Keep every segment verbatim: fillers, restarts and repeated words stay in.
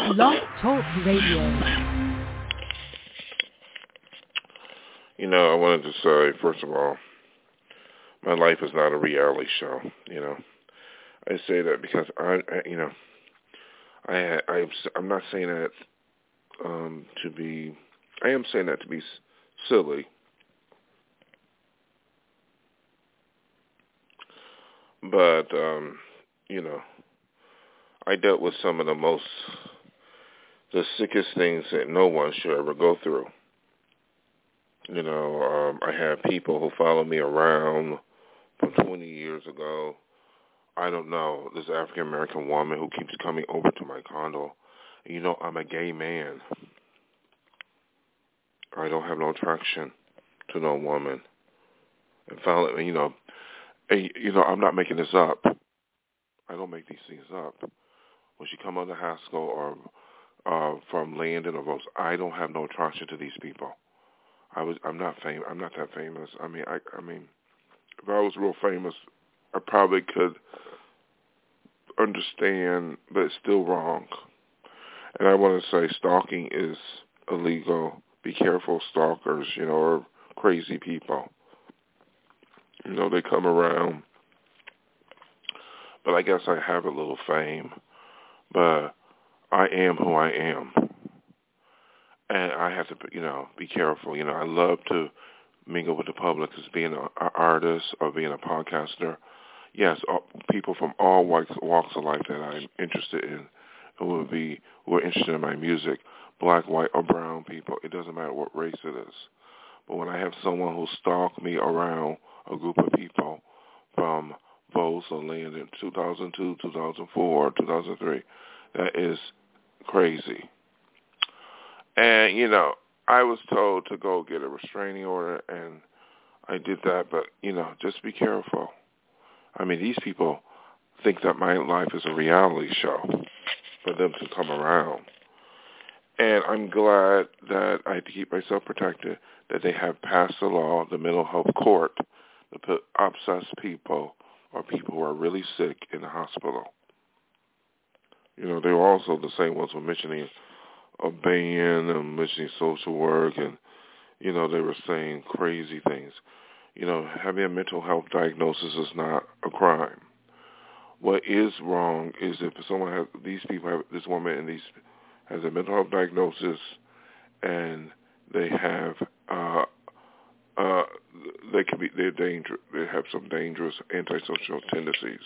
Blog Talk Radio. You know, I wanted to say, first of all, my life is not a reality show. You know, I say that because I, I you know, I, I, I'm not saying that um, to be. I am saying that to be silly, but um, you know, I dealt with some of the most, the sickest things that no one should ever go through. You know, um, I have people who follow me around from twenty years ago. I don't know, this African-American woman who keeps coming over to my condo. You know, I'm a gay man. I don't have no attraction to no woman. And finally, you know, and, you know, I'm not making this up. I don't make these things up. When she come on to Haskell or uh, from Landon or Rose, I don't have no attraction to these people. I was, I'm not fam- I'm not that famous. I mean, I, I mean, if I was real famous, I probably could understand, but it's still wrong. And I want to say stalking is illegal. Be careful, stalkers, you know, or crazy people. You know, they come around. But I guess I have a little fame. But I am who I am. And I have to, you know, be careful. You know, I love to mingle with the public as being an artist or being a podcaster. Yes, all, people from all walks, walks of life that I'm interested in who will be who are interested in my music, black, white, or brown people. It doesn't matter what race it is. But when I have someone who stalked me around a group of people from Bose or Land in two thousand two, two thousand four, two thousand three, that is crazy. And, you know, I was told to go get a restraining order, and I did that. But, you know, just be careful. I mean, these people think that my life is a reality show for them to come around. And I'm glad that I had to keep myself protected, that they have passed a law, the mental health court, to put obsessed people or people who are really sick in the hospital. You know, they were also the same ones who were mentioning a ban and mentioning social work, and, you know, they were saying crazy things. You know, having a mental health diagnosis is not a crime. What is wrong is if someone has, these people have, this woman and these has a mental health diagnosis, and they have, uh, uh, they can be, they're dangerous, they have some dangerous antisocial tendencies.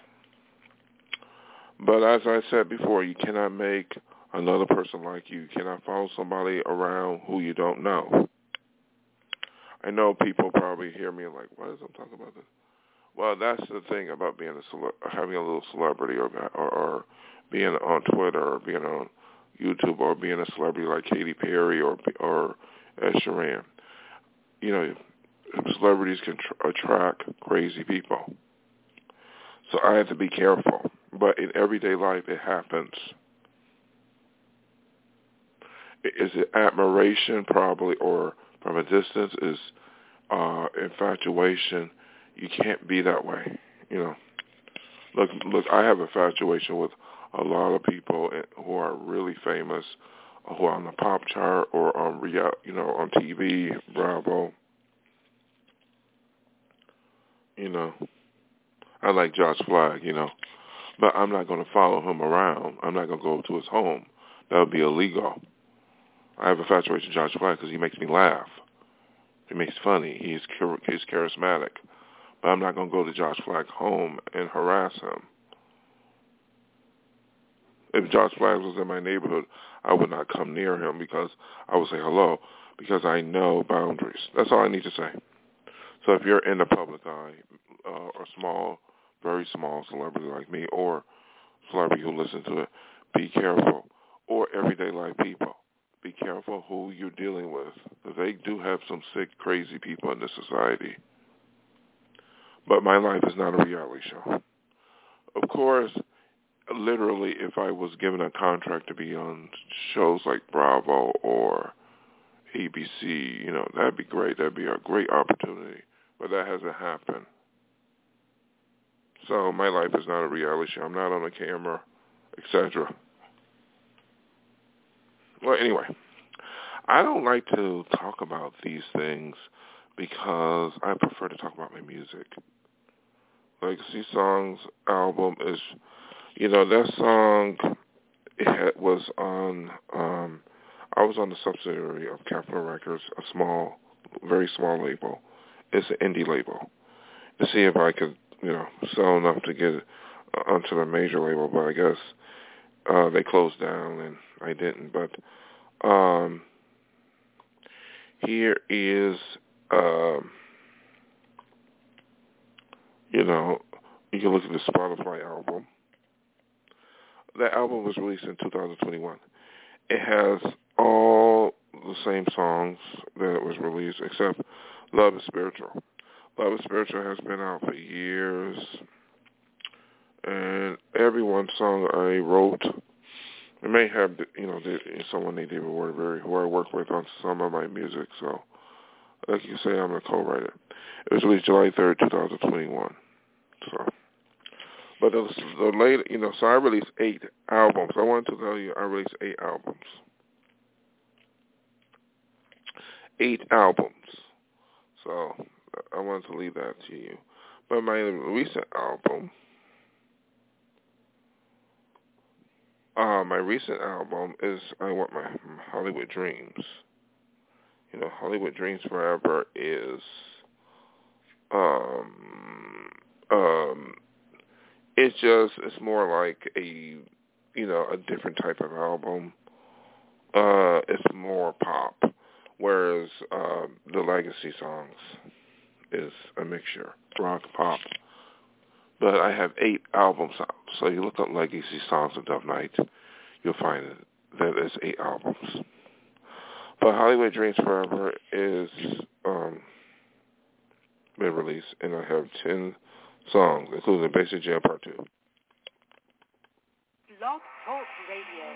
But as I said before, you cannot make another person like you. You cannot follow somebody around who you don't know. I know people probably hear me like, why is I'm talking about this? Well, that's the thing about being a cele- having a little celebrity, or, or or being on Twitter, or being on YouTube, or being a celebrity like Katy Perry or or Ed Sheeran. You know, celebrities can tr- attract crazy people. So I have to be careful. But in everyday life, it happens. Is it admiration, probably, or from a distance? Is uh, infatuation? You can't be that way, you know. Look, look. I have infatuation with a lot of people who are really famous, who are on the pop chart or on real, you know, on T V, Bravo. You know, I like Josh Flagg, you know, but I'm not going to follow him around. I'm not going to go to his home. That would be illegal. I have infatuation with Josh Flagg because he makes me laugh. He makes funny. He's he's charismatic. But I'm not going to go to Josh Flagg's home and harass him. If Josh Flagg was in my neighborhood, I would not come near him because I would say hello, because I know boundaries. That's all I need to say. So if you're in the public eye, uh, or small, very small celebrity like me, or celebrity who listen to it, be careful. Or everyday life people, be careful who you're dealing with. Because they do have some sick, crazy people in this society. But my life is not a reality show. Of course, literally, if I was given a contract to be on shows like Bravo or A B C, you know, that'd be great. That'd be a great opportunity. But that hasn't happened. So my life is not a reality show. I'm not on a camera, et cetera. Well, anyway, I don't like to talk about these things because I prefer to talk about my music. Legacy Songs album is, you know, that song it had, was on, um, I was on the subsidiary of Capitol Records, a small, very small label. It's an indie label. To see if I could, you know, sell enough to get uh, onto the major label, but I guess uh, they closed down and I didn't. But um, here is, um, you know, you can look at the Spotify album. That album was released in two thousand twenty-one. It has all the same songs that it was released, except Love is Spiritual. Love is Spiritual has been out for years, and every one song I wrote, it may have, you know, someone named David Waterbury, who I work with on some of my music, so like you say, I'm a co-writer. It was released July third, twenty twenty-one, so. But the, the late, you know, so I released eight albums. I wanted to tell you I released eight albums. Eight albums. So I wanted to leave that to you. But my recent album, uh, my recent album is I Want My Hollywood Dreams. You know, Hollywood Dreams Forever is, um, um, it's just, it's more like a, you know, a different type of album. Uh, it's more pop, whereas uh, the Legacy Songs is a mixture, rock, pop. But I have eight albums out, so you look up Legacy Songs of Dove Night, you'll find that there's eight albums. But Hollywood Dreams Forever is um, been released, and I have ten songs, including Basic Jam Part two. Blog Talk Radio.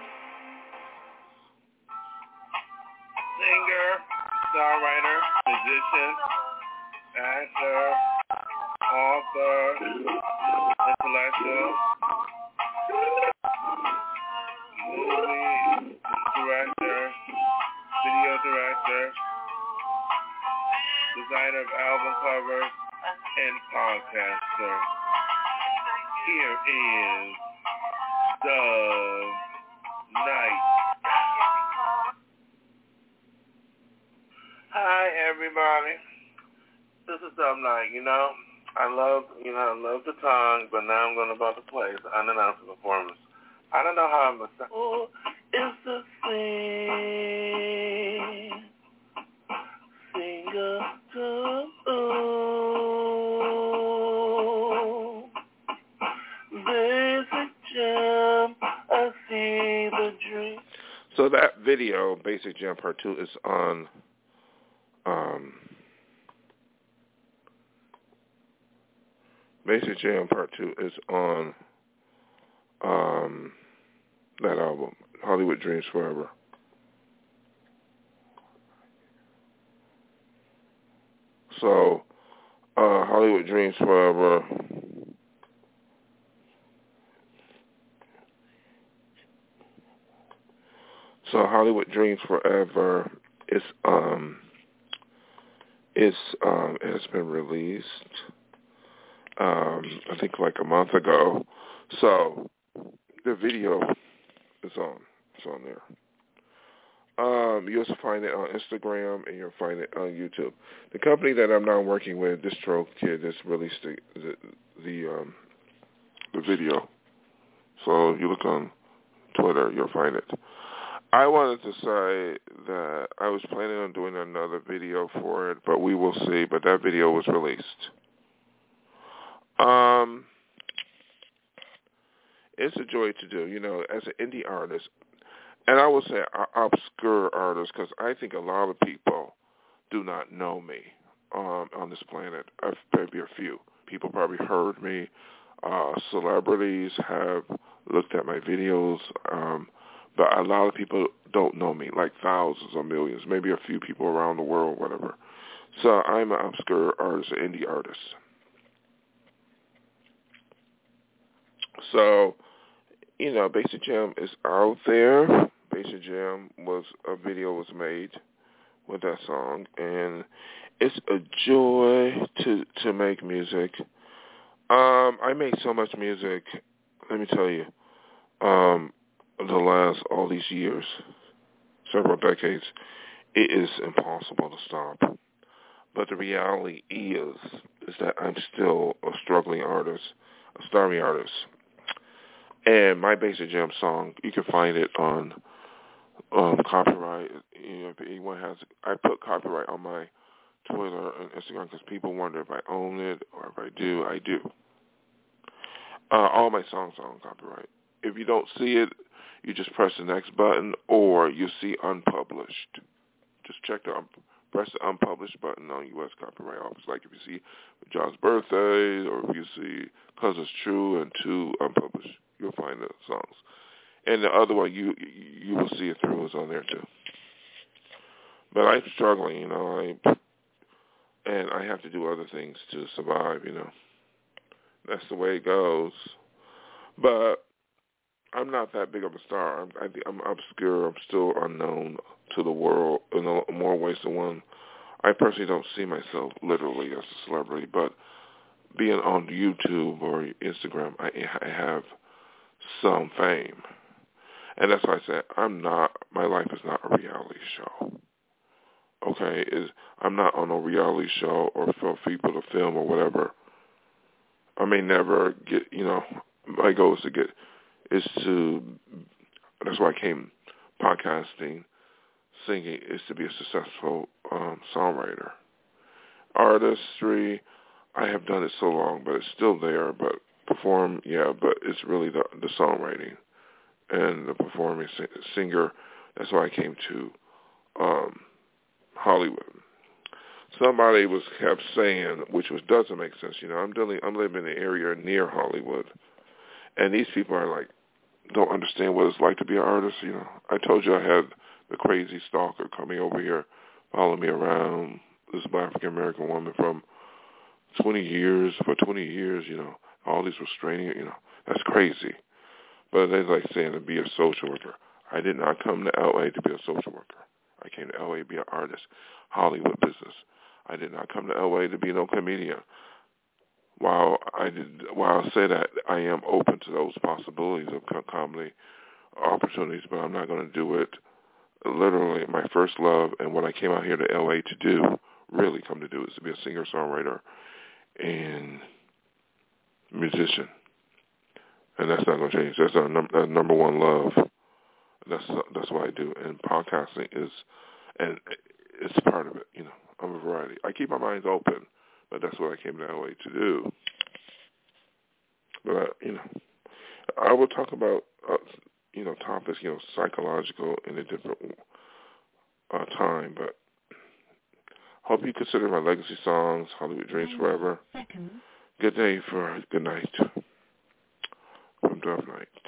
Singer, songwriter, musician, actor, author, intellectual, movie director, video director, designer of album covers, and podcaster. Here is Dove Night. Hi everybody. This is Dove Night. You know, I love you know, I love the tongue, but now I'm gonna about to play the unannounced performance. I don't know how I'm gonna say. Oh, it's the sing singer to Basic Jam, I see the dream. So that video, Basic Jam Part two, is on um, Basic Jam Part two is on um, that album, Hollywood Dreams Forever. So, uh, Hollywood Dreams Forever. So Hollywood Dreams Forever is um is um it has been released um I think like a month ago. So the video is on it's on there. Um, you'll find it on Instagram and you'll find it on YouTube. The company that I'm now working with, DistroKid, has released the the, the um the video. So if you look on Twitter, you'll find it. I wanted to say that I was planning on doing another video for it, but we will see. But that video was released. Um, it's a joy to do, you know, as an indie artist. And I will say obscure artist because I think a lot of people do not know me um, on this planet. I've, maybe a few people probably heard me. Uh, celebrities have looked at my videos. Um, But a lot of people don't know me, like thousands or millions, maybe a few people around the world, whatever. So I'm an obscure artist, an indie artist. So, you know, Basic Jam is out there. Basic Basic Jam was a video was made with that song, and it's a joy to to make music. Um, I made so much music. Let me tell you, um, the last all these years, several decades, it is impossible to stop. But the reality is, is that I'm still a struggling artist, a starving artist. And my Basic Jam song, you can find it on um, copyright. You know, if anyone has, I put copyright on my Twitter and Instagram because people wonder if I own it or if I do. I do. Uh, all my songs are on copyright. If you don't see it, you just press the next button, or you see unpublished. Just check the um, press the unpublished button on U S Copyright Office. Like if you see John's birthday, or if you see Cause It's True and two unpublished, you'll find the songs. And the other one, you you will see it through is on there too. But I'm struggling, you know, I, and I have to do other things to survive, you know. That's the way it goes. But I'm not that big of a star. I'm, I, I'm obscure. I'm still unknown to the world in a, more ways than one. I personally don't see myself literally as a celebrity, but being on YouTube or Instagram, I, I have some fame. And that's why I said I'm not, my life is not a reality show. Okay? Is I'm not on a reality show or for people to film or whatever. I may never get, you know, my goal is to get, is to, that's why I came podcasting, singing, is to be a successful um, songwriter. Artistry, I have done it so long, but it's still there, but perform, yeah, but it's really the, the songwriting and the performing singer. That's why I came to um, Hollywood. Somebody was kept saying, which was doesn't make sense. You know, I'm dealing, I'm living in an area near Hollywood, and these people are like, don't understand what it's like to be an artist. You know, I told you I had the crazy stalker coming over here, following me around. This African American woman from twenty years for twenty years. You know, all these restraining. You know, that's crazy. But they like saying to be a social worker. I did not come to L A to be a social worker. I came to L A to be an artist, Hollywood business. I did not come to L A to be no comedian. While I did, while I say that, I am open to those possibilities of comedy opportunities, but I'm not going to do it. Literally, my first love and what I came out here to L A to do, really come to do, is to be a singer-songwriter and musician. And that's not going to change. That's our num- that's number one love. That's that's what I do. And podcasting is, and it's part of it. You know, I'm a variety. I keep my mind open, but that's what I came to L A to do. But I, you know, I will talk about uh, you know topics, you know, psychological in a different uh, time. But hope you consider my legacy songs, Hollywood Dreams Forever. Seconds. Good day for good night from Dove Night.